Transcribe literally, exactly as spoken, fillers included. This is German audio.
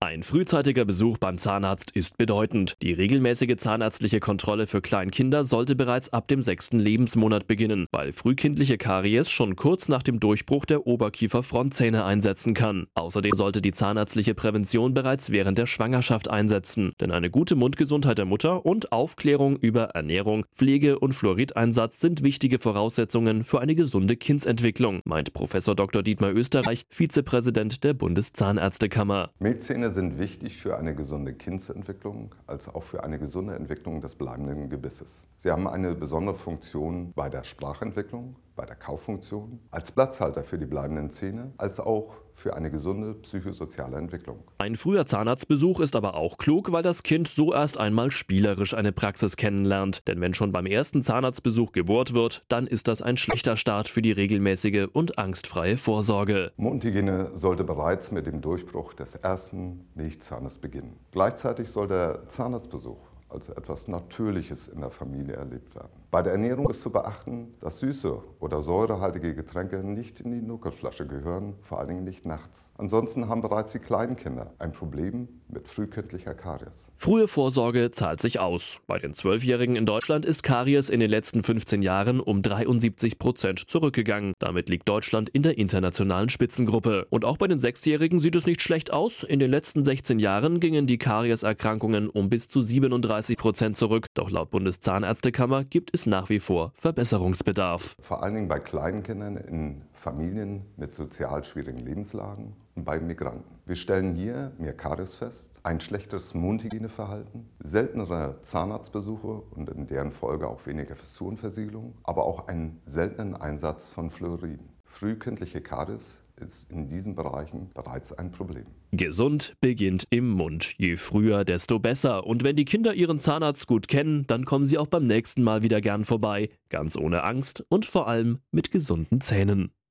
Ein frühzeitiger Besuch beim Zahnarzt ist bedeutend. Die regelmäßige zahnärztliche Kontrolle für Kleinkinder sollte bereits ab dem sechsten Lebensmonat beginnen, weil frühkindliche Karies schon kurz nach dem Durchbruch der Oberkiefer-Frontzähne einsetzen kann. Außerdem sollte die zahnärztliche Prävention bereits während der Schwangerschaft einsetzen, denn eine gute Mundgesundheit der Mutter und Aufklärung über Ernährung, Pflege und Fluorideinsatz sind wichtige Voraussetzungen für eine gesunde Kindsentwicklung, meint Professor Doktor Dietmar Österreich, Vizepräsident der Bundeszahnärztekammer. Milchzähne sind wichtig für eine gesunde Kindsentwicklung, als auch für eine gesunde Entwicklung des bleibenden Gebisses. Sie haben eine besondere Funktion bei der Sprachentwicklung, bei der Kauffunktion, als Platzhalter für die bleibenden Zähne, als auch für eine gesunde psychosoziale Entwicklung. Ein früher Zahnarztbesuch ist aber auch klug, weil das Kind so erst einmal spielerisch eine Praxis kennenlernt. Denn wenn schon beim ersten Zahnarztbesuch gebohrt wird, dann ist das ein schlechter Start für die regelmäßige und angstfreie Vorsorge. Mundhygiene sollte bereits mit dem Durchbruch des ersten Milchzahnes beginnen. Gleichzeitig soll der Zahnarztbesuch als etwas Natürliches in der Familie erlebt werden. Bei der Ernährung ist zu beachten, dass süße oder säurehaltige Getränke nicht in die Nuckelflasche gehören, vor allen Dingen nicht nachts. Ansonsten haben bereits die kleinen Kinder ein Problem mit frühkindlicher Karies. Frühe Vorsorge zahlt sich aus. Bei den Zwölfjährigen in Deutschland ist Karies in den letzten fünfzehn Jahren um dreiundsiebzig Prozent zurückgegangen. Damit liegt Deutschland in der internationalen Spitzengruppe. Und auch bei den Sechsjährigen sieht es nicht schlecht aus. In den letzten sechzehn Jahren gingen die Karieserkrankungen um bis zu siebenunddreißig Prozent zurück. Doch laut Bundeszahnärztekammer gibt es nach wie vor Verbesserungsbedarf. Vor allen Dingen bei kleinen Kindern in Familien mit sozial schwierigen Lebenslagen und bei Migranten. Wir stellen hier mehr Karies fest, ein schlechteres Mundhygieneverhalten, seltenere Zahnarztbesuche und in deren Folge auch weniger Fissurenversiegelung, aber auch einen seltenen Einsatz von Fluoriden. Frühkindliche Karies ist in diesen Bereichen bereits ein Problem. Gesund beginnt im Mund. Je früher, desto besser. Und wenn die Kinder ihren Zahnarzt gut kennen, dann kommen sie auch beim nächsten Mal wieder gern vorbei. Ganz ohne Angst und vor allem mit gesunden Zähnen.